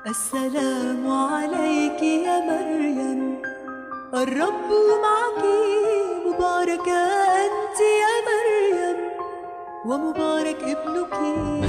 السلام عليك يا مريم، الرب معك، مباركة أنت يا مريم، ومبارك ابنك.